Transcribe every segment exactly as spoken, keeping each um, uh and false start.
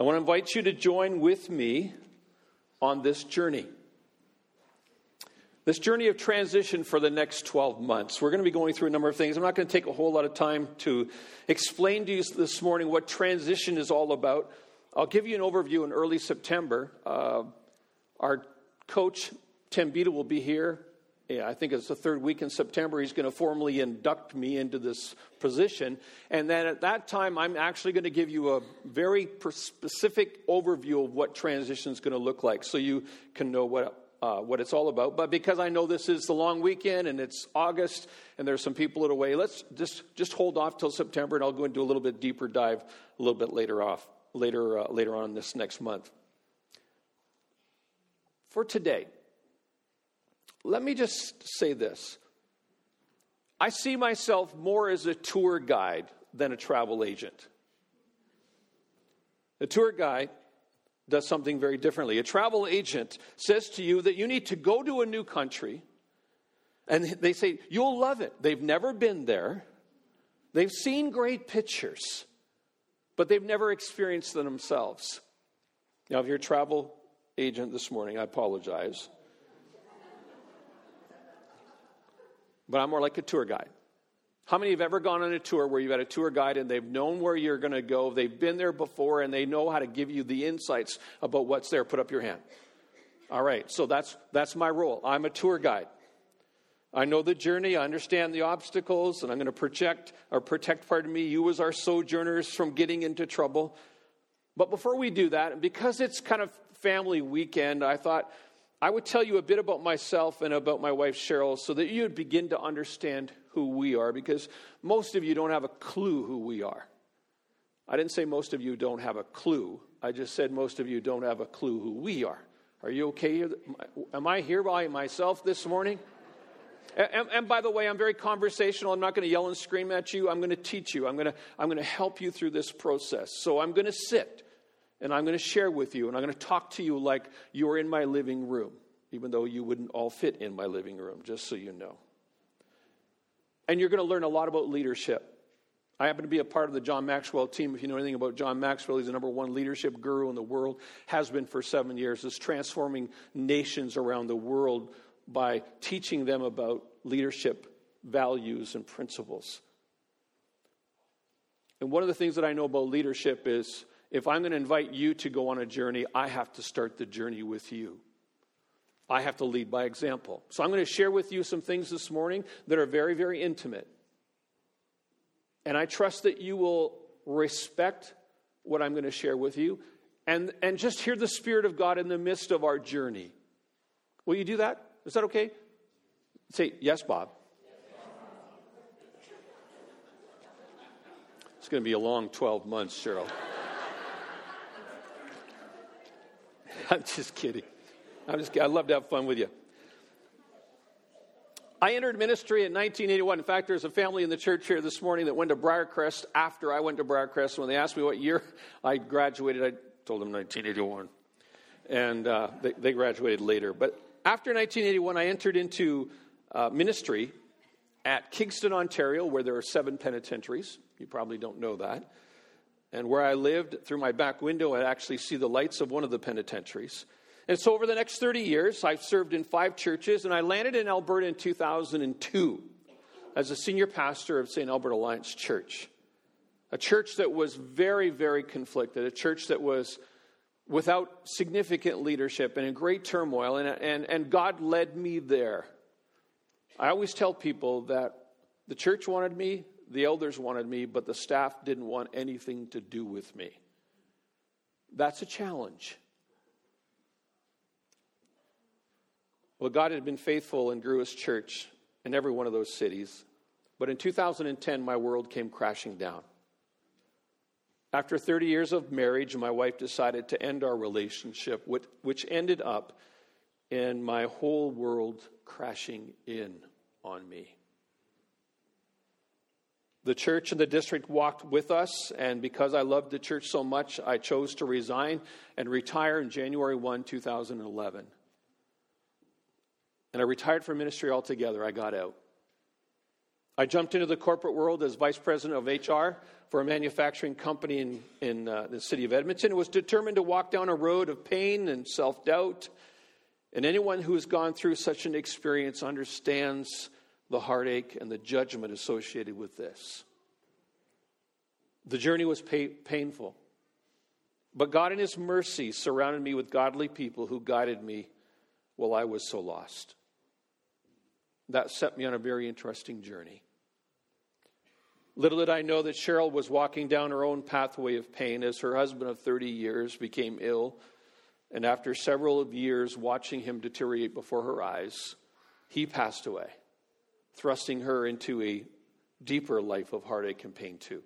I want to invite you to join with me on this journey. This journey of transition for the next twelve months. We're going to be going through a number of things. I'm not going to take a whole lot of time to explain to you this morning what transition is all about. I'll give you an overview in early September. Uh, our coach, Tim Beta, will be here. Yeah, I think it's the third week in September. He's going to formally induct me into this position. And then at that time, I'm actually going to give you a very specific overview of what transition is going to look like so you can know what uh, what it's all about. But because I know this is the long weekend and it's August and there's some people that are away, let's just, just hold off till September, and I'll go into a little bit deeper dive a little bit later off, later, uh, later on this next month. For today, let me just say this. I see myself more as a tour guide than a travel agent. A tour guide does something very differently. A travel agent says to you that you need to go to a new country, and they say, you'll love it. They've never been there. They've seen great pictures, but they've never experienced them themselves. Now, if you're a travel agent this morning, I apologize. But I'm more like a tour guide. How many have ever gone on a tour where you've had a tour guide and they've known where you're going to go, they've been there before, and they know how to give you the insights about what's there? Put up your hand. All right, so that's that's my role. I'm a tour guide. I know the journey, I understand the obstacles, and I'm going to protect, or protect, pardon me, you as our sojourners from getting into trouble. But before we do that, because it's kind of family weekend, I thought I would tell you a bit about myself and about my wife, Cheryl, so that you would begin to understand who we are, because most of you don't have a clue who we are. I didn't say most of you don't have a clue. I just said most of you don't have a clue who we are. Are you okay? Am I here by myself this morning? And, and by the way, I'm very conversational. I'm not going to yell and scream at you. I'm going to teach you. I'm going to, I'm going to help you through this process. So I'm going to sit. And I'm going to share with you, and I'm going to talk to you like you're in my living room, even though you wouldn't all fit in my living room, just so you know. And you're going to learn a lot about leadership. I happen to be a part of the John Maxwell team. If you know anything about John Maxwell, he's the number one leadership guru in the world, has been for seven years, is transforming nations around the world by teaching them about leadership values and principles. And one of the things that I know about leadership is, if I'm going to invite you to go on a journey, I have to start the journey with you. I have to lead by example. So I'm going to share with you some things this morning that are very, very intimate. And I trust that you will respect what I'm going to share with you and, and just hear the Spirit of God in the midst of our journey. Will you do that? Is that okay? Say, yes, Bob. It's going to be a long twelve months, Cheryl. I'm just kidding. I'm just kidding. I'd love to have fun with you. I entered ministry in nineteen eighty-one. In fact, there's a family in the church here this morning that went to Briarcrest after I went to Briarcrest. When they asked me what year I graduated, I told them nineteen eighty-one. And uh, they, they graduated later. But after nineteen eighty-one, I entered into uh, ministry at Kingston, Ontario, where there are seven penitentiaries. You probably don't know that. And where I lived, through my back window, I'd actually see the lights of one of the penitentiaries. And so over the next thirty years, I've served in five churches, and I landed in Alberta in two thousand two as a senior pastor of Saint Albert Alliance Church. A church that was very, very conflicted, a church that was without significant leadership and in great turmoil, and, and, and God led me there. I always tell people that the church wanted me, the elders wanted me, but the staff didn't want anything to do with me. That's a challenge. Well, God had been faithful and grew his church in every one of those cities. But in two thousand ten, my world came crashing down. After thirty years of marriage, my wife decided to end our relationship, which ended up in my whole world crashing in on me. The church and the district walked with us, and because I loved the church so much, I chose to resign and retire in January first, two thousand eleven. And I retired from ministry altogether. I got out. I jumped into the corporate world as vice president of H R for a manufacturing company in, in uh, the city of Edmonton. I was determined to walk down a road of pain and self-doubt. And anyone who has gone through such an experience understands the heartache and the judgment associated with this. The journey was pay- painful. But God in his mercy surrounded me with godly people who guided me while I was so lost. That set me on a very interesting journey. Little did I know that Cheryl was walking down her own pathway of pain as her husband of thirty years became ill. And after several of years watching him deteriorate before her eyes, he passed away, thrusting her into a deeper life of heartache and pain too.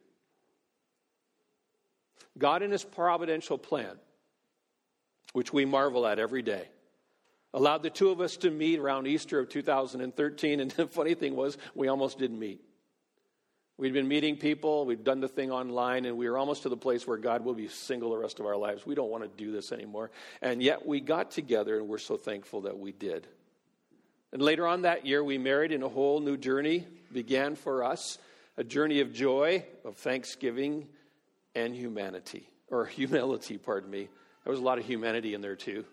God in his providential plan, which we marvel at every day, allowed the two of us to meet around Easter of two thousand thirteen. And the funny thing was, we almost didn't meet. We'd been meeting people, we'd done the thing online, and we were almost to the place where God will be single the rest of our lives. We don't want to do this anymore. And yet we got together, and we're so thankful that we did. And later on that year, we married, and a whole new journey began for us, a journey of joy, of thanksgiving, and humanity, or humility, pardon me. There was a lot of humanity in there too.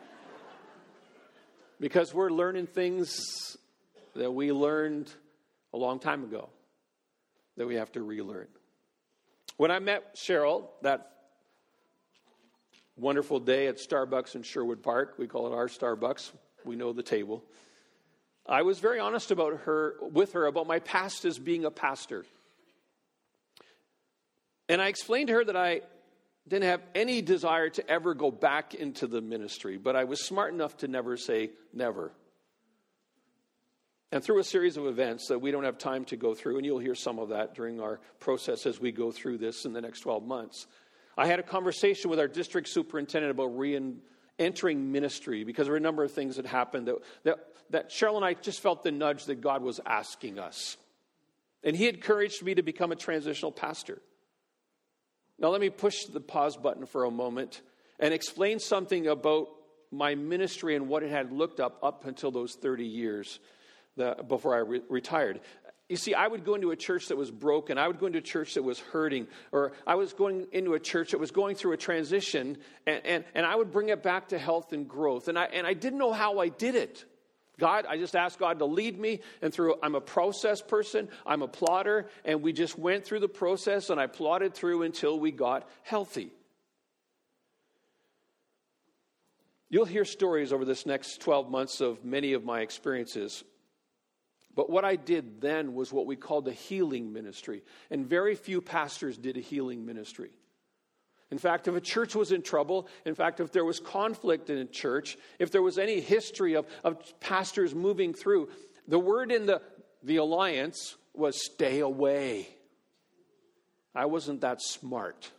Because we're learning things that we learned a long time ago that we have to relearn. When I met Cheryl that wonderful day at Starbucks in Sherwood Park, we call it our Starbucks, we know the table, I was very honest about her, with her about my past as being a pastor. And I explained to her that I didn't have any desire to ever go back into the ministry, but I was smart enough to never say never. And through a series of events that we don't have time to go through, and you'll hear some of that during our process as we go through this in the next twelve months, I had a conversation with our district superintendent about re-entering ministry because there were a number of things that happened that, that, that Cheryl and I just felt the nudge that God was asking us. And he encouraged me to become a transitional pastor. Now let me push the pause button for a moment and explain something about my ministry and what it had looked up up until those thirty years that, before I re- retired. You see, I would go into a church that was broken. I would go into a church that was hurting. Or I was going into a church that was going through a transition. And, and, and I would bring it back to health and growth. And I, and I didn't know how I did it. God, I just asked God to lead me. And through, I'm a process person. I'm a plotter. And we just went through the process. And I plodded through until we got healthy. You'll hear stories over this next twelve months of many of my experiences. But what I did then was what we called a healing ministry. And very few pastors did a healing ministry. In fact, if a church was in trouble, in fact, if there was conflict in a church, if there was any history of, of pastors moving through, the word in the, the alliance was stay away. I wasn't that smart.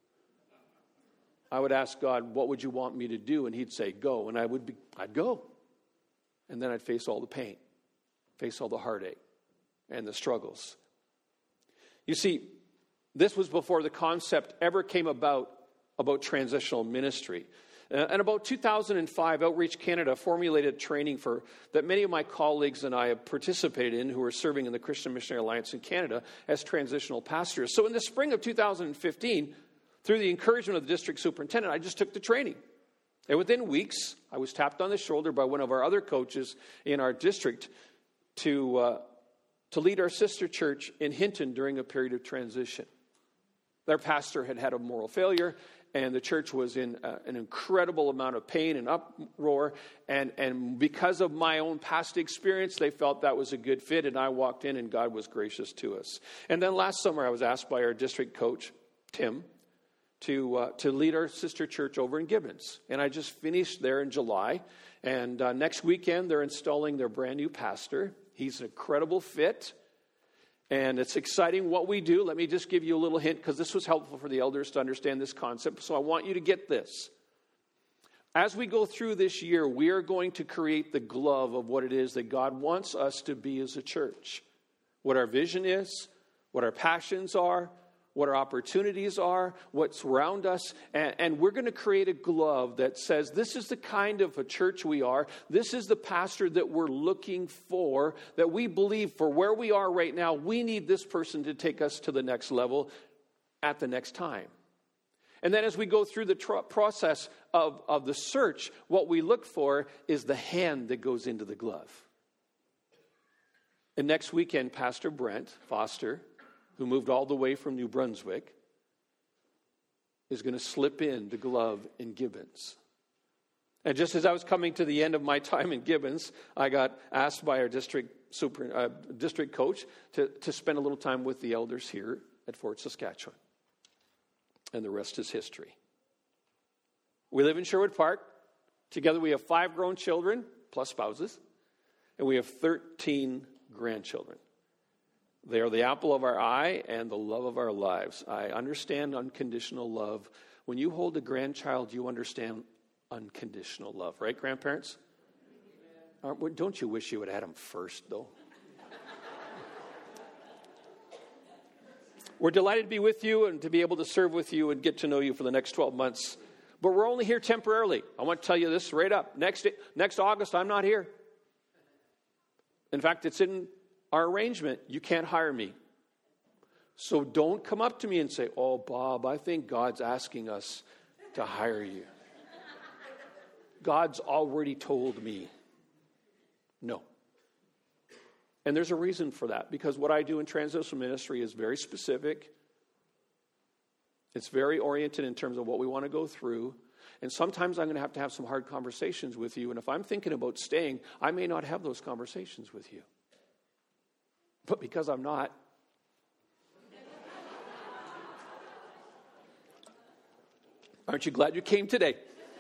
I would ask God, what would you want me to do? And he'd say, go. And I would be, I'd go. And then I'd face all the pain. Face all the heartache and the struggles. You see, this was before the concept ever came about about transitional ministry. Uh, and about two thousand five, Outreach Canada formulated training for that many of my colleagues and I have participated in who are serving in the Christian Missionary Alliance in Canada as transitional pastors. So in the spring of two thousand fifteen, through the encouragement of the district superintendent, I just took the training. And within weeks, I was tapped on the shoulder by one of our other coaches in our district to uh, to lead our sister church in Hinton during a period of transition. Their pastor had had a moral failure, and the church was in uh, an incredible amount of pain and uproar. And, and because of my own past experience, they felt that was a good fit, and I walked in, and God was gracious to us. And then last summer, I was asked by our district coach, Tim, to uh, to lead our sister church over in Gibbons. And I just finished there in July. And uh, next weekend, they're installing their brand new pastor. He's an incredible fit. And it's exciting what we do. Let me just give you a little hint, because this was helpful for the elders to understand this concept. So I want you to get this. As we go through this year, we are going to create the glove of what it is that God wants us to be as a church. What our vision is, what our passions are, what our opportunities are, what's around us, and, and we're going to create a glove that says this is the kind of a church we are, this is the pastor that we're looking for, that we believe for where we are right now, we need this person to take us to the next level at the next time. And then as we go through the tr- process of, of the search, what we look for is the hand that goes into the glove. And next weekend, Pastor Brent Foster, who moved all the way from New Brunswick, is going to slip in the glove in Gibbons. And just as I was coming to the end of my time in Gibbons, I got asked by our district super, uh, district coach to, to spend a little time with the elders here at Fort Saskatchewan. And the rest is history. We live in Sherwood Park. Together we have five grown children, plus spouses, and we have thirteen grandchildren. They are the apple of our eye and the love of our lives. I understand unconditional love. When you hold a grandchild, you understand unconditional love. Right, grandparents? Aren't, don't you wish you would have had them first, though? We're delighted to be with you and to be able to serve with you and get to know you for the next twelve months. But we're only here temporarily. I want to tell you this right up. Next, next August, I'm not here. In fact, it's in our arrangement. You can't hire me. So don't come up to me and say, oh, Bob, I think God's asking us to hire you. God's already told me no. And there's a reason for that, because what I do in transitional ministry is very specific. It's very oriented in terms of what we want to go through. And sometimes I'm going to have to have some hard conversations with you. And if I'm thinking about staying, I may not have those conversations with you. But because I'm not, aren't you glad you came today?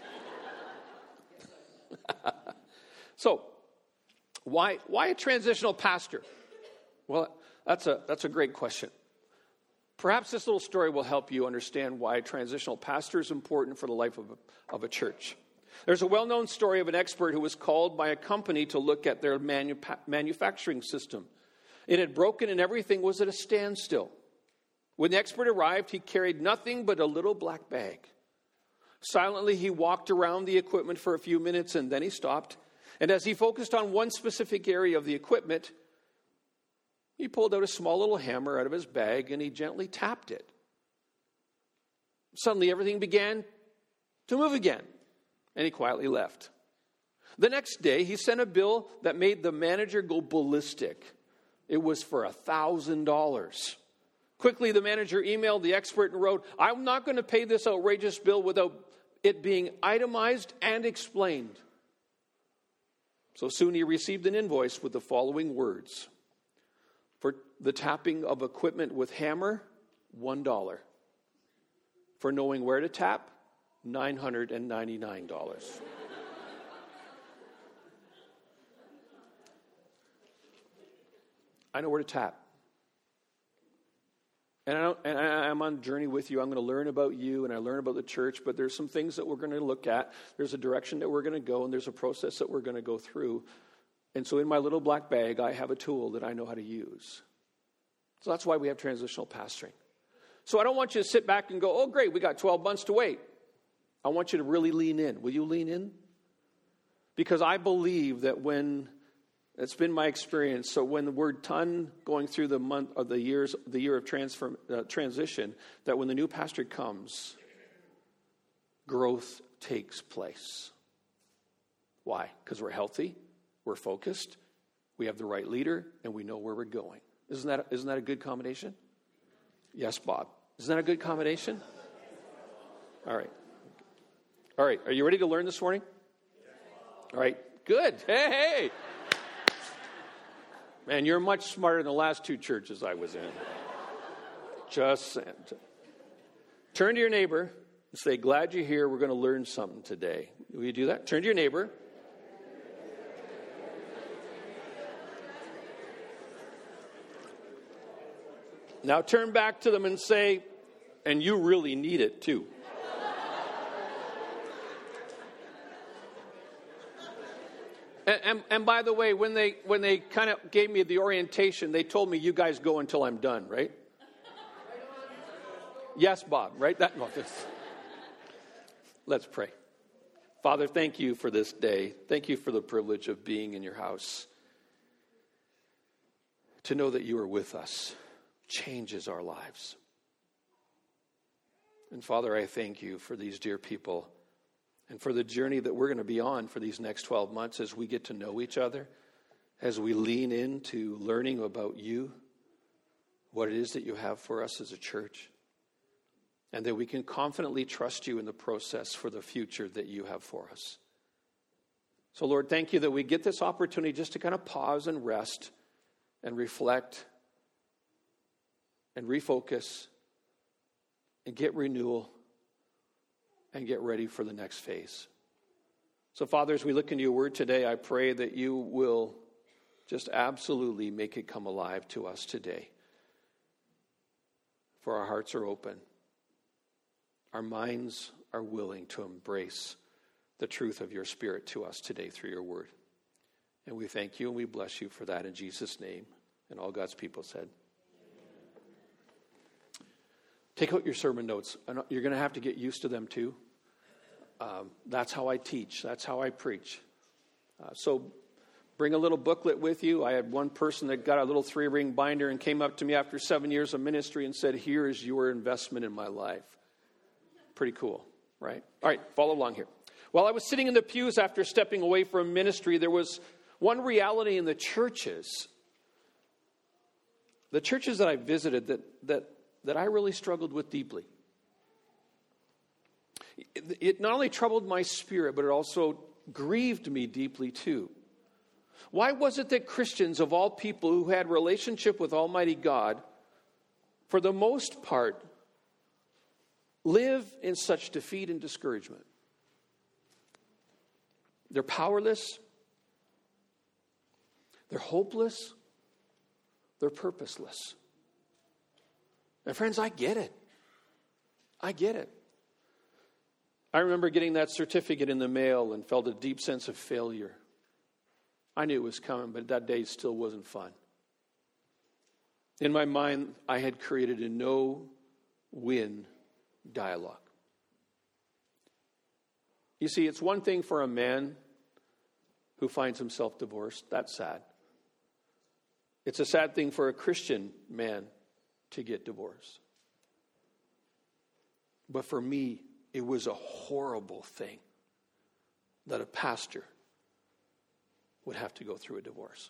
So, why why a transitional pastor? Well, that's a that's a great question. Perhaps this little story will help you understand why a transitional pastor is important for the life of a, of a church. There's a well-known story of an expert who was called by a company to look at their manu- manufacturing system. It had broken and everything was at a standstill. When the expert arrived, he carried nothing but a little black bag. Silently, he walked around the equipment for a few minutes and then he stopped. And as he focused on one specific area of the equipment, he pulled out a small little hammer out of his bag and he gently tapped it. Suddenly, everything began to move again, and he quietly left. The next day, he sent a bill that made the manager go ballistic. It was for one thousand dollars. Quickly, the manager emailed the expert and wrote, I'm not going to pay this outrageous bill without it being itemized and explained. So soon he received an invoice with the following words. For the tapping of equipment with hammer, one dollar. For knowing where to tap, nine hundred ninety-nine dollars. I know where to tap. And, I don't, and I, I'm on a journey with you. I'm going to learn about you and I learn about the church, but there's some things that we're going to look at. There's a direction that we're going to go, and there's a process that we're going to go through. And so in my little black bag, I have a tool that I know how to use. So that's why we have transitional pastoring. So I don't want you to sit back and go, oh, great, we got twelve months to wait. I want you to really lean in. Will you lean in? Because I believe that when... It's been my experience. So when we're done going through the month of the years, the year of transfer, uh, transition, that when the new pastor comes, growth takes place. Why? Because we're healthy, we're focused, we have the right leader, and we know where we're going. Isn't that isn't that a good combination? Yes, Bob. Isn't that a good combination? All right. All right. Are you ready to learn this morning? All right. Good. Hey, hey. Man, you're much smarter than the last two churches I was in. Just saying. Turn to your neighbor and say, glad you're here. We're going to learn something today. Will you do that? Turn to your neighbor. Now turn back to them and say, and you really need it too. And, and, and by the way, when they when they kind of gave me the orientation, they told me, you guys go until I'm done, right? Yes, Bob, right? That, no, this. Let's pray. Father, thank you for this day. Thank you for the privilege of being in your house. To know that you are with us changes our lives. And Father, I thank you for these dear people and for the journey that we're going to be on for these next twelve months as we get to know each other, as we lean into learning about you, what it is that you have for us as a church, and that we can confidently trust you in the process for the future that you have for us. So, Lord, thank you that we get this opportunity just to kind of pause and rest and reflect and refocus and get renewal and get ready for the next phase. So, Father, as we look into your word today, I pray that you will just absolutely make it come alive to us today. For our hearts are open. Our minds are willing to embrace the truth of your Spirit to us today through your word. And we thank you and we bless you for that in Jesus' name. And all God's people said. Take out your sermon notes. You're going to have to get used to them too. Um, that's how I teach. That's how I preach. Uh, so bring a little booklet with you. I had one person that got a little three-ring binder and came up to me after seven years of ministry and said, here is your investment in my life. Pretty cool, right? All right, follow along here. While I was sitting in the pews after stepping away from ministry, there was one reality in the churches, the churches that I visited that that that I really struggled with deeply. It, it not only troubled my spirit, but it also grieved me deeply too. Why was it that Christians of all people who had relationship with Almighty God, for the most part, live in such defeat and discouragement? They're powerless. They're hopeless. They're purposeless. And friends, I get it. I get it. I remember getting that certificate in the mail and felt a deep sense of failure. I knew it was coming, but that day still wasn't fun. In my mind, I had created a no-win dialogue. You see, it's one thing for a man who finds himself divorced. That's sad. It's a sad thing for a Christian man to get divorced. But for me, it was a horrible thing that a pastor would have to go through a divorce.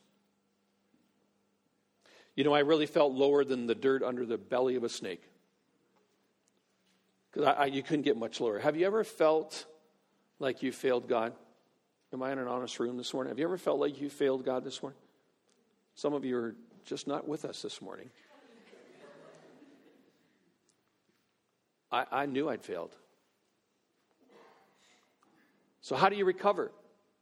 You know, I really felt lower than the dirt under the belly of a snake. Because I, I, you couldn't get much lower. Have you ever felt like you failed God? Am I in an honest room this morning? Have you ever felt like you failed God this morning? Some of you are just not with us this morning. I, I knew I'd failed. So how do you recover?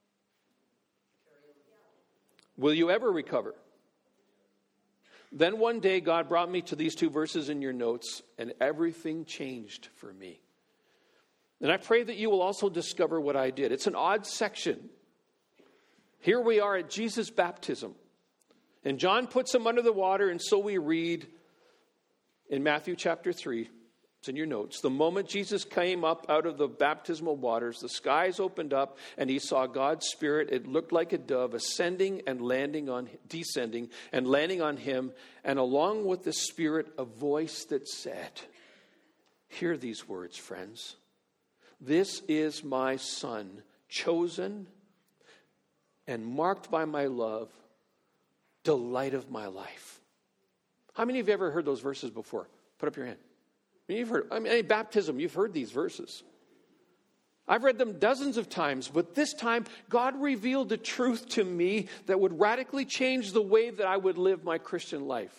Will you ever recover? Then one day God brought me to these two verses in your notes, and everything changed for me. And I pray that you will also discover what I did. It's an odd section. Here we are at Jesus' baptism. And John puts him under the water, and so we read in Matthew chapter three. It's in your notes. The moment Jesus came up out of the baptismal waters, the skies opened up and he saw God's Spirit. It looked like a dove ascending and landing on, descending and landing on him. And along with the Spirit, a voice that said, hear these words, friends. This is my Son, chosen and marked by my love, delight of my life. How many of you have ever heard those verses before? Put up your hand. I mean, you've heard, I mean, any baptism, you've heard these verses. I've read them dozens of times, but this time, God revealed a truth to me that would radically change the way that I would live my Christian life.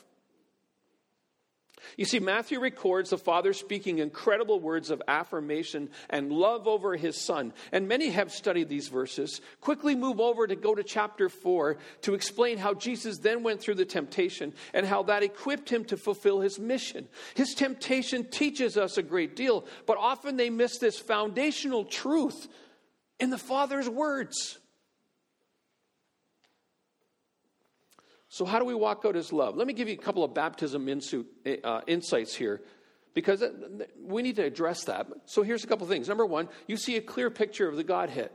You see, Matthew records the Father speaking incredible words of affirmation and love over his Son. And many have studied these verses. Quickly move over to go to chapter four to explain how Jesus then went through the temptation and how that equipped him to fulfill his mission. His temptation teaches us a great deal, but often they miss this foundational truth in the Father's words. So how do we walk out his love? Let me give you a couple of baptism insights here. Because we need to address that. So here's a couple things. Number one, you see a clear picture of the Godhead.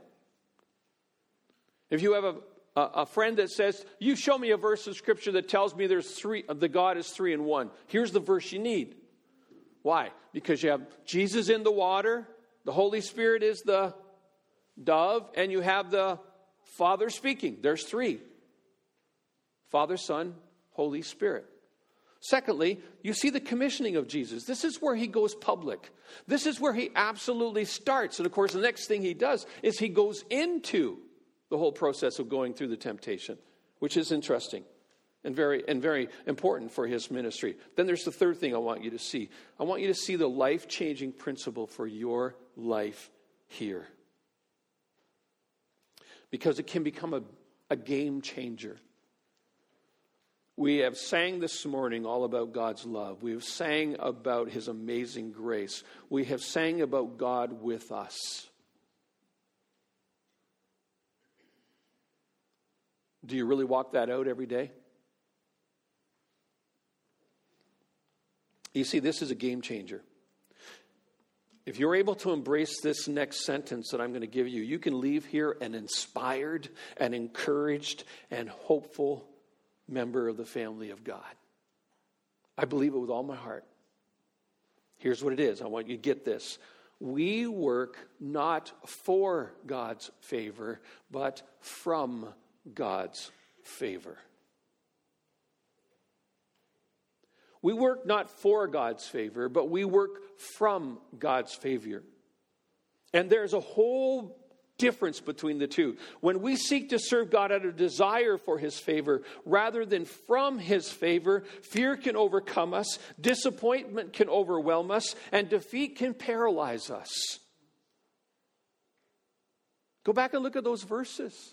If you have a, a, a friend that says, you show me a verse of Scripture that tells me there's three, the God is three in one. Here's the verse you need. Why? Because you have Jesus in the water, the Holy Spirit is the dove, and you have the Father speaking. There's three. Father, Son, Holy Spirit. Secondly, you see the commissioning of Jesus. This is where he goes public. This is where he absolutely starts. And of course, the next thing he does is he goes into the whole process of going through the temptation, which is interesting and very and very important for his ministry. Then there's the third thing I want you to see. I want you to see the life-changing principle for your life here. Because it can become a, a game changer. We have sang this morning all about God's love. We have sang about his amazing grace. We have sang about God with us. Do you really walk that out every day? You see, this is a game changer. If you're able to embrace this next sentence that I'm going to give you, you can leave here an inspired and encouraged and hopeful member of the family of God. I believe it with all my heart. Here's what it is. I want you to get this. We work not for God's favor, but from God's favor. We work not for God's favor, but we work from God's favor. And there's a whole difference between the two. When we seek to serve God out of desire for his favor rather than from his favor, fear can overcome us, disappointment can overwhelm us, and defeat can paralyze us. Go back and look at those verses.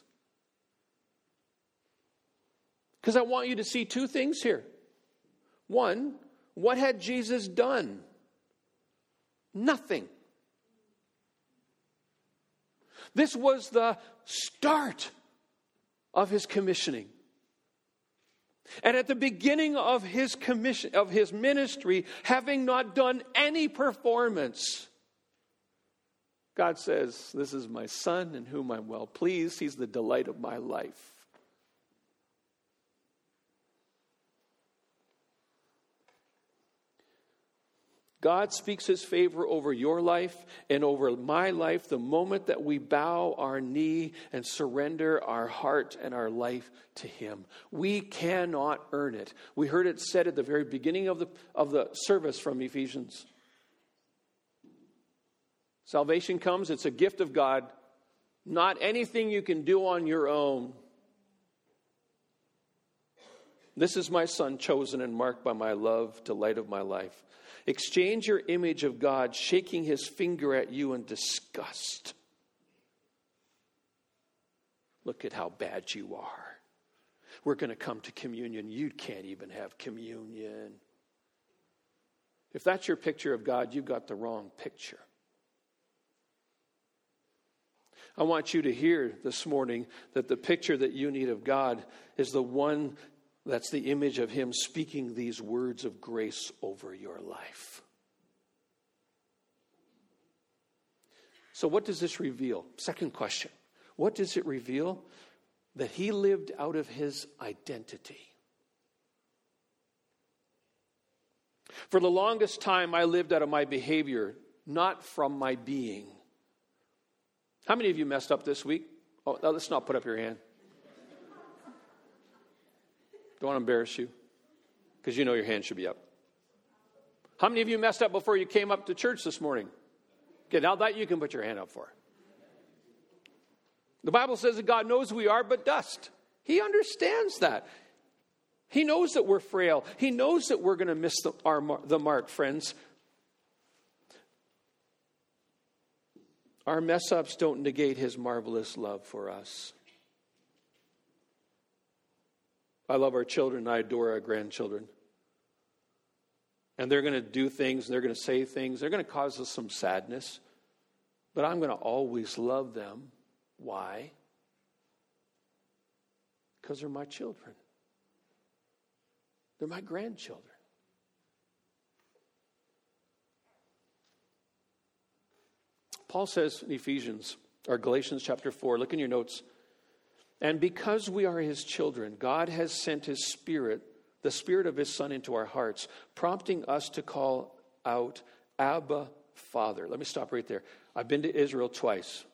Because I want you to see two things here. One, what had Jesus done? Nothing. This was the start of his commissioning. And at the beginning of his commission, of his ministry, having not done any performance, God says, "This is my son in whom I'm well pleased. He's the delight of my life." God speaks his favor over your life and over my life the moment that we bow our knee and surrender our heart and our life to him. We cannot earn it. We heard it said at the very beginning of the, of the service from Ephesians. Salvation comes, it's a gift of God, not anything you can do on your own. This is my son, chosen and marked by my love, delight of my life. Exchange your image of God, shaking his finger at you in disgust. Look at how bad you are. We're going to come to communion. You can't even have communion. If that's your picture of God, you've got the wrong picture. I want you to hear this morning that the picture that you need of God is the one that's the image of him speaking these words of grace over your life. So what does this reveal? Second question. What does it reveal? That he lived out of his identity. For the longest time, I lived out of my behavior, not from my being. How many of you messed up this week? Oh, let's not put up your hand. Don't want to embarrass you, because you know your hand should be up. How many of you messed up before you came up to church this morning? Okay, now that you can put your hand up for. The Bible says that God knows we are but dust. He understands that. He knows that we're frail. He knows that we're going to miss the, our, the mark, friends. Our mess-ups don't negate his marvelous love for us. I love our children. I adore our grandchildren. And they're going to do things. They're going to say things. They're going to cause us some sadness. But I'm going to always love them. Why? Because they're my children. They're my grandchildren. Paul says in Ephesians, or Galatians chapter four, look in your notes. And because we are his children, God has sent his Spirit, the Spirit of his Son, into our hearts, prompting us to call out, Abba, Father. Let me stop right there. I've been to Israel twice.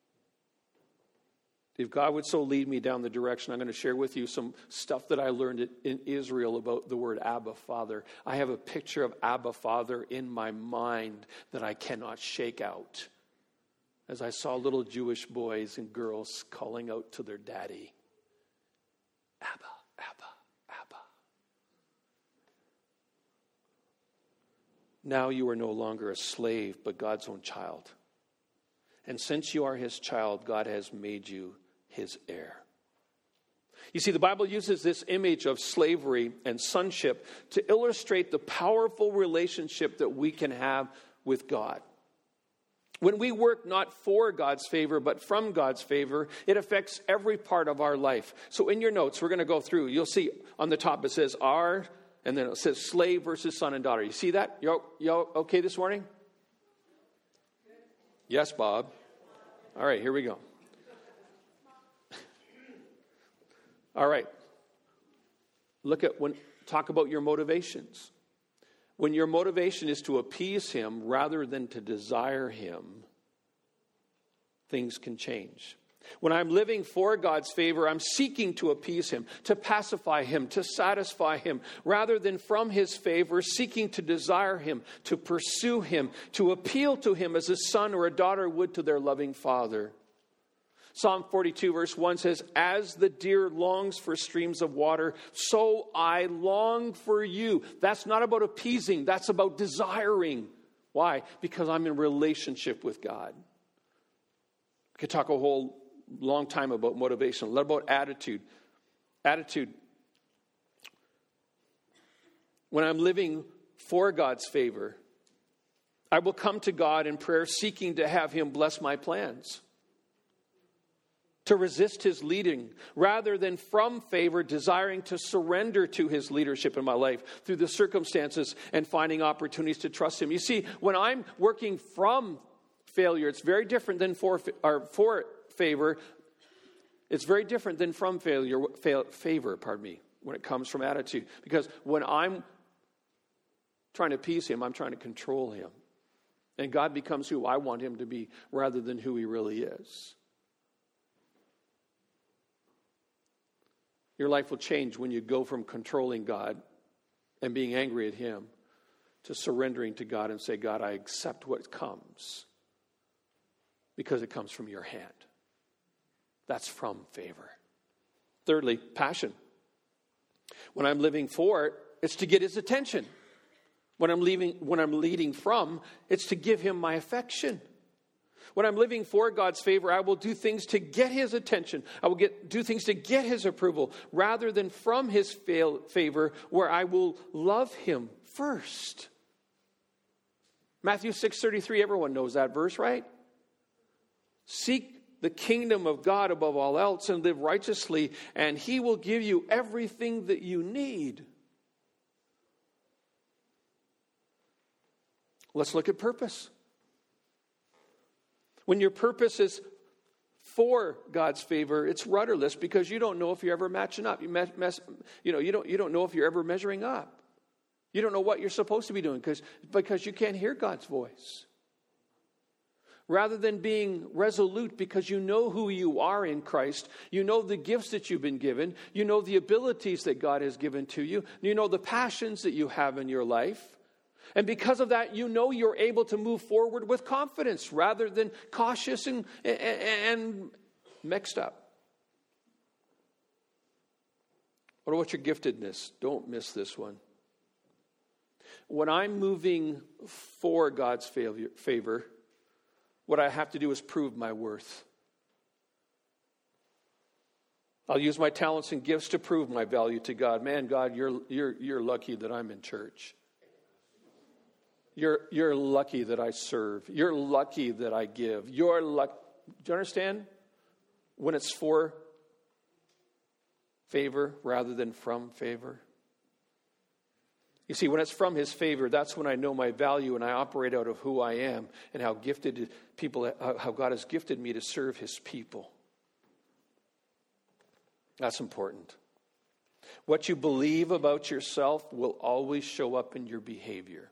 If God would so lead me down the direction, I'm going to share with you some stuff that I learned in Israel about the word Abba, Father. I have a picture of Abba, Father in my mind that I cannot shake out. As I saw little Jewish boys and girls calling out to their daddy, Abba, Abba, Abba. Now you are no longer a slave, but God's own child. And since you are his child, God has made you his heir. You see, the Bible uses this image of slavery and sonship to illustrate the powerful relationship that we can have with God. When we work not for God's favor, but from God's favor, it affects every part of our life. So in your notes, we're going to go through. You'll see on the top it says our, and then it says slave versus son and daughter. You see that? You you okay this morning? Yes, Bob. All right, here we go. All right. Look at when, talk about your motivations. When your motivation is to appease him rather than to desire him, things can change. When I'm living for God's favor, I'm seeking to appease him, to pacify him, to satisfy him, rather than from his favor, seeking to desire him, to pursue him, to appeal to him as a son or a daughter would to their loving father. Psalm forty-two verse one says, as the deer longs for streams of water, so I long for you. That's not about appeasing. That's about desiring. Why? Because I'm in relationship with God. I could talk a whole long time about motivation. What about attitude? Attitude. When I'm living for God's favor, I will come to God in prayer seeking to have him bless my plans, to resist his leading, rather than from favor, desiring to surrender to his leadership in my life through the circumstances and finding opportunities to trust him. You see, when I'm working from failure, it's very different than for, or for favor. It's very different than from failure, fail, favor, pardon me, when it comes from attitude. Because when I'm trying to appease him, I'm trying to control him. And God becomes who I want him to be rather than who he really is. Your life will change when you go from controlling God and being angry at him to surrendering to God and say, God, I accept what comes because it comes from your hand. That's from favor. Thirdly, passion. When I'm living for it, it's to get his attention. When I'm leaving, when I'm leading from, it's to give him my affection. When I'm living for God's favor, I will do things to get his attention. I will get, do things to get his approval rather than from his fail, favor, where I will love him first. Matthew six thirty-three, everyone knows that verse, right? Seek the kingdom of God above all else and live righteously, and he will give you everything that you need. Let's look at purpose. When your purpose is for God's favor, it's rudderless because you don't know if you're ever matching up. You, mess, mess, you know, you don't, you don't know if you're ever measuring up. You don't know what you're supposed to be doing because, because you can't hear God's voice. Rather than being resolute because you know who you are in Christ, you know the gifts that you've been given, you know the abilities that God has given to you, you know the passions that you have in your life. And because of that, you know you're able to move forward with confidence rather than cautious and, and, and mixed up. What about your giftedness? Don't miss this one. When I'm moving for God's favor, what I have to do is prove my worth. I'll use my talents and gifts to prove my value to God. Man, God, you're, you're, you're lucky that I'm in church. You're, you're lucky that I serve. You're lucky that I give. You're lucky. Do you understand? When it's for favor rather than from favor. You see, when it's from his favor, that's when I know my value and I operate out of who I am and how gifted people, how God has gifted me to serve his people. That's important. What you believe about yourself will always show up in your behavior.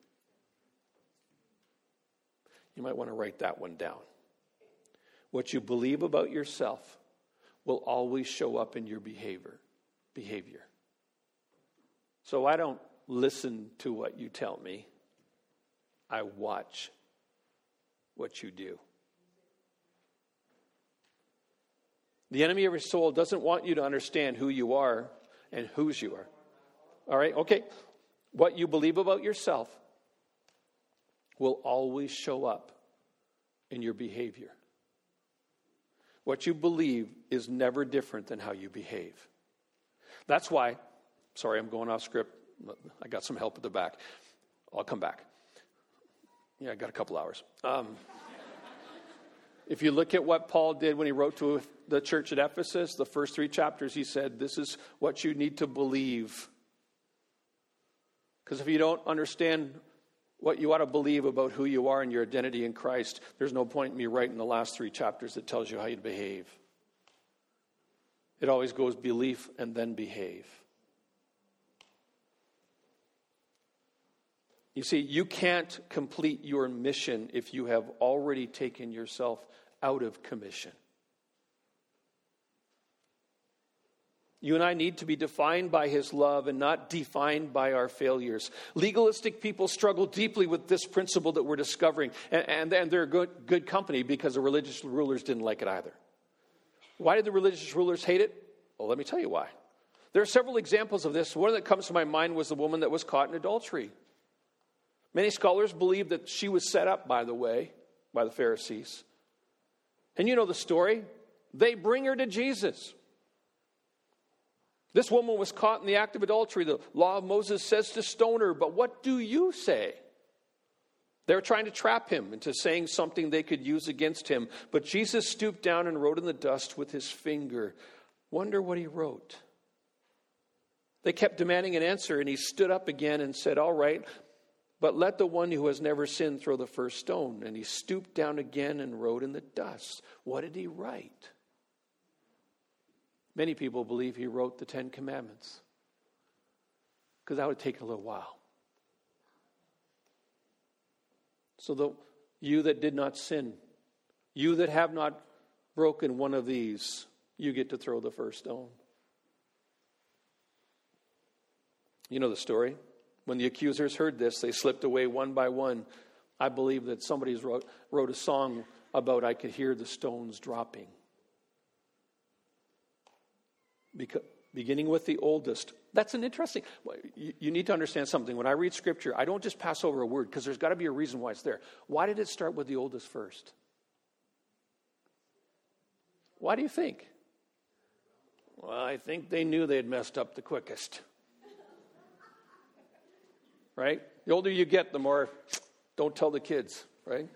You might want to write that one down. What you believe about yourself will always show up in your behavior. Behavior. So I don't listen to what you tell me. I watch what you do. The enemy of your soul doesn't want you to understand who you are and whose you are. All right? Okay. What you believe about yourself will always show up in your behavior. What you believe is never different than how you behave. That's why, sorry, I'm going off script. I got some help at the back. I'll come back. Yeah, I got a couple hours. Um, if you look at what Paul did when he wrote to the church at Ephesus, the first three chapters, he said, this is what you need to believe. Because if you don't understand what you ought to believe about who you are and your identity in Christ, there's no point in me writing the last three chapters that tells you how you behave. It always goes belief and then behave. You see, you can't complete your mission if you have already taken yourself out of commission. You and I need to be defined by his love and not defined by our failures. Legalistic people struggle deeply with this principle that we're discovering. And, and, and they're good, good company because the religious rulers didn't like it either. Why did the religious rulers hate it? Well, let me tell you why. There are several examples of this. One that comes to my mind was the woman that was caught in adultery. Many scholars believe that she was set up, by the way, by the Pharisees. And you know the story. They bring her to Jesus. This woman was caught in the act of adultery. The law of Moses says to stone her, but what do you say? They're trying to trap him into saying something they could use against him. But Jesus stooped down and wrote in the dust with his finger. Wonder what he wrote. They kept demanding an answer, and he stood up again and said, all right, but let the one who has never sinned throw the first stone. And he stooped down again and wrote in the dust. What did he write? Many people believe he wrote the Ten Commandments, because that would take a little while. So the you that did not sin, you that have not broken one of these, you get to throw the first stone. You know the story. When the accusers heard this, they slipped away one by one. I believe that somebody wrote, wrote a song about I could hear the stones dropping. Because, beginning with the oldest. That's an interesting, you, you need to understand something. When I read Scripture, I don't just pass over a word because there's got to be a reason why it's there. Why did it start with the oldest first? Why do you think? Well, I think they knew they had messed up the quickest. Right? The older you get, the more, don't tell the kids, right?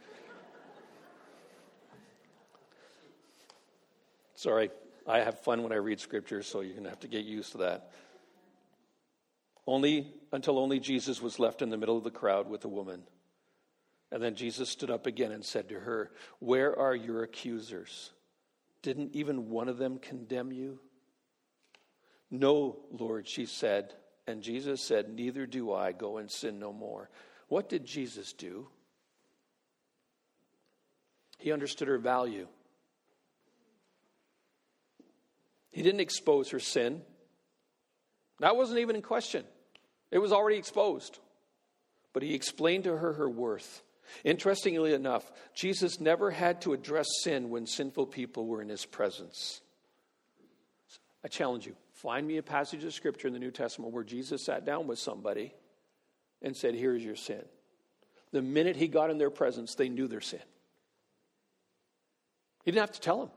Sorry, I have fun when I read Scripture, so you're going to have to get used to that. Only until only Jesus was left in the middle of the crowd with a woman. And then Jesus stood up again and said to her, where are your accusers? Didn't even one of them condemn you? No, Lord, she said. And Jesus said, neither do I. Go and sin no more. What did Jesus do? He understood her value. He didn't expose her sin. That wasn't even in question. It was already exposed. But he explained to her her worth. Interestingly enough, Jesus never had to address sin when sinful people were in his presence. I challenge you. Find me a passage of Scripture in the New Testament where Jesus sat down with somebody and said, here's your sin. The minute he got in their presence, they knew their sin. He didn't have to tell them.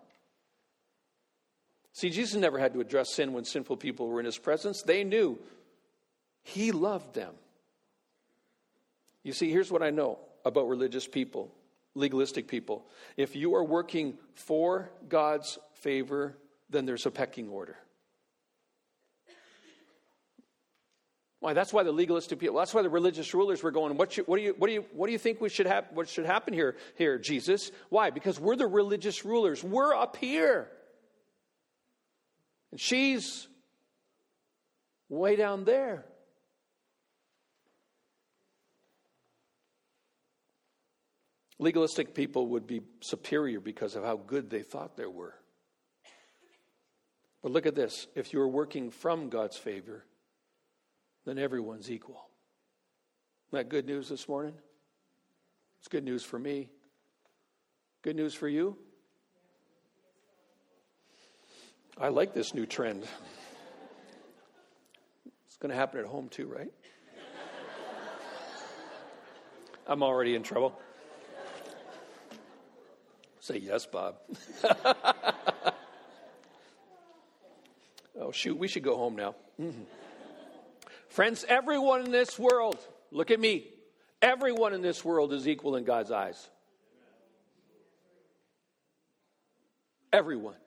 See, Jesus never had to address sin when sinful people were in his presence. They knew he loved them. You see, here's what I know about religious people, legalistic people. If you are working for God's favor, then there's a pecking order. Why? That's why the legalistic people, that's why the religious rulers were going, what, should, what, do, you, what, do, you, what do you think we should have, what should happen here, here, Jesus? Why? Because we're the religious rulers. We're up here. And she's way down there. Legalistic people would be superior because of how good they thought they were. But look at this. If you're working from God's favor, then everyone's equal. Isn't that good news this morning? It's good news for me. Good news for you? I like this new trend. It's going to happen at home too, right? I'm already in trouble. Say yes, Bob. Oh, shoot, we should go home now. Mm-hmm. Friends, everyone in this world, look at me. Everyone in this world is equal in God's eyes. Everyone.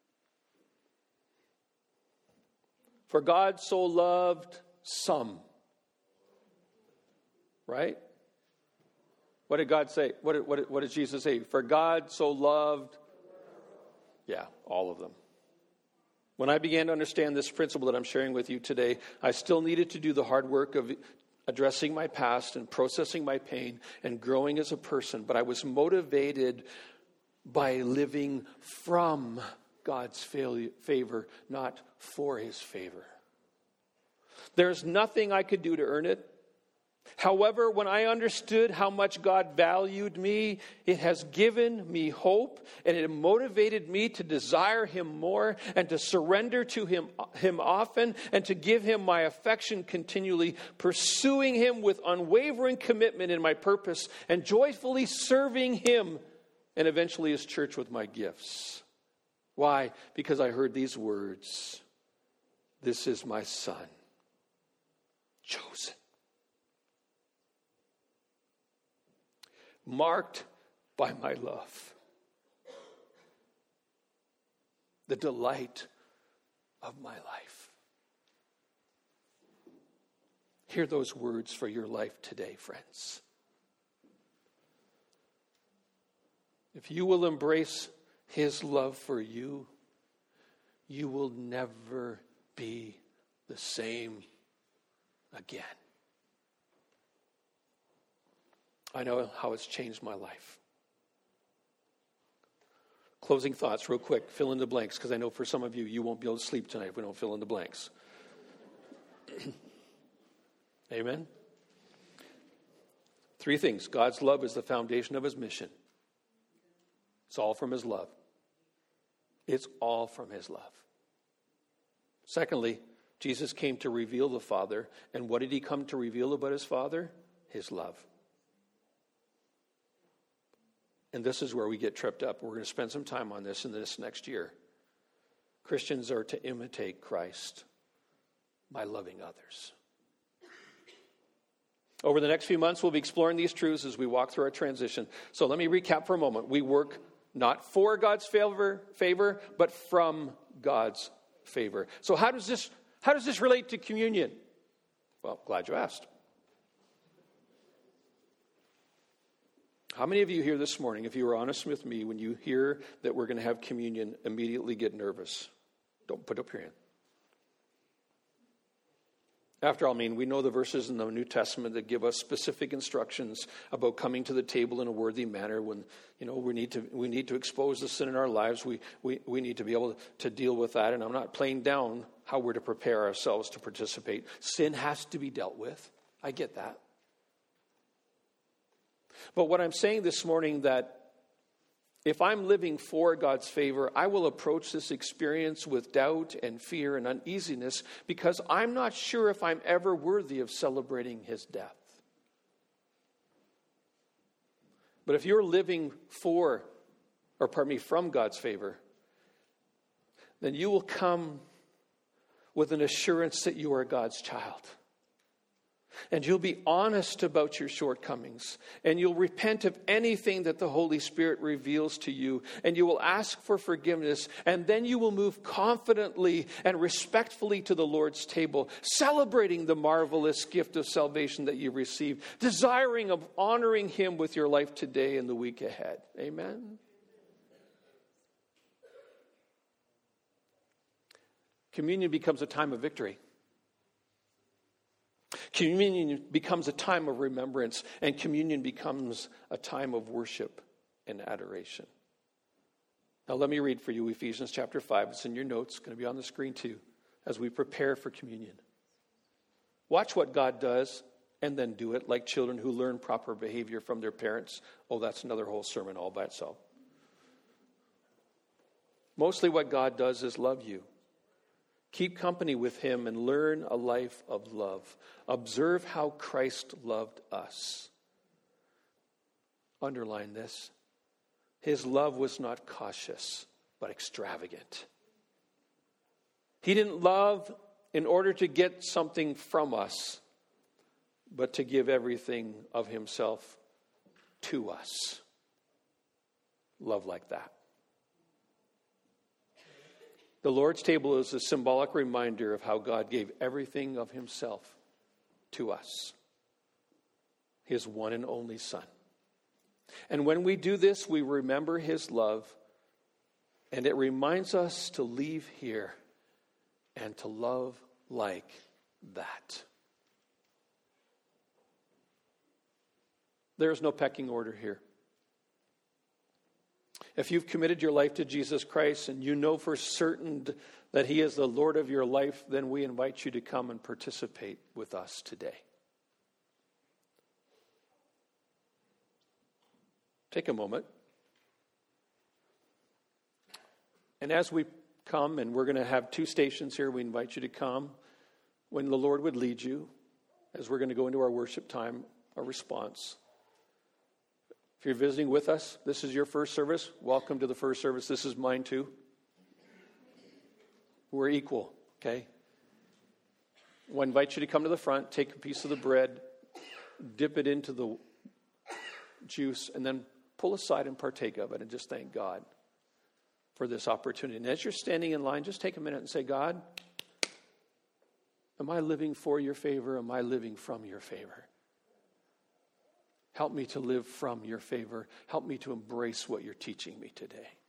For God so loved some. Right? What did God say? What did, what did, what did Jesus say? For God so loved, yeah, all of them. When I began to understand this principle that I'm sharing with you today, I still needed to do the hard work of addressing my past and processing my pain and growing as a person. But I was motivated by living from God's favor, not for his favor. There's nothing I could do to earn it. However, when I understood how much God valued me, it has given me hope, and it motivated me to desire him more and to surrender to him, him often and to give him my affection continually, pursuing him with unwavering commitment in my purpose and joyfully serving him and eventually his church with my gifts. Why? Because I heard these words, "This is my son, chosen." Marked by my love, the delight of my life. Hear those words for your life today, friends. If you will embrace his love for you, you will never be the same again. I know how it's changed my life. Closing thoughts real quick. Fill in the blanks, because I know for some of you, you won't be able to sleep tonight if we don't fill in the blanks. Amen? Three things. God's love is the foundation of his mission. It's all from his love. It's all from his love. Secondly, Jesus came to reveal the Father. And what did he come to reveal about his Father? His love. And this is where we get tripped up. We're going to spend some time on this in this next year. Christians are to imitate Christ by loving others. Over the next few months, we'll be exploring these truths as we walk through our transition. So let me recap for a moment. We work not for God's favor, favor, but from God's favor. So how does this, how does this relate to communion? Well, glad you asked. How many of you here this morning, if you were honest with me, when you hear that we're going to have communion, immediately get nervous? Don't put up your hand. After all, I mean, we know the verses in the New Testament that give us specific instructions about coming to the table in a worthy manner. When, you know, we need to we need to expose the sin in our lives. We we we need to be able to deal with that. And I'm not playing down how we're to prepare ourselves to participate. Sin has to be dealt with. I get that. But what I'm saying this morning, that if I'm living for God's favor, I will approach this experience with doubt and fear and uneasiness because I'm not sure if I'm ever worthy of celebrating his death. But if you're living for, or pardon me, from God's favor, then you will come with an assurance that you are God's child. And you'll be honest about your shortcomings. And you'll repent of anything that the Holy Spirit reveals to you. And you will ask for forgiveness. And then you will move confidently and respectfully to the Lord's table, celebrating the marvelous gift of salvation that you received, desiring of honoring Him with your life today and the week ahead. Amen. Communion becomes a time of victory. Communion becomes a time of remembrance, and communion becomes a time of worship and adoration. Now let me read for you Ephesians chapter five. It's in your notes. It's going to be on the screen too as we prepare for communion. Watch what God does and then do it, like children who learn proper behavior from their parents. Oh, that's another whole sermon all by itself. Mostly what God does is love you. Keep company with Him and learn a life of love. Observe how Christ loved us. Underline this. His love was not cautious, but extravagant. He didn't love in order to get something from us, but to give everything of Himself to us. Love like that. The Lord's table is a symbolic reminder of how God gave everything of Himself to us. His one and only Son. And when we do this, we remember His love, and it reminds us to leave here and to love like that. There is no pecking order here. If you've committed your life to Jesus Christ and you know for certain that He is the Lord of your life, then we invite you to come and participate with us today. Take a moment. And as we come, and we're going to have two stations here, we invite you to come when the Lord would lead you, as we're going to go into our worship time, our response. If you're visiting with us, this is your first service. Welcome to the first service. This is mine too. We're equal, okay? I invite you to come to the front, take a piece of the bread, dip it into the juice, and then pull aside and partake of it and just thank God for this opportunity. And as you're standing in line, just take a minute and say, God, am I living for your favor? Am I living from your favor? Help me to live from your favor. Help me to embrace what you're teaching me today.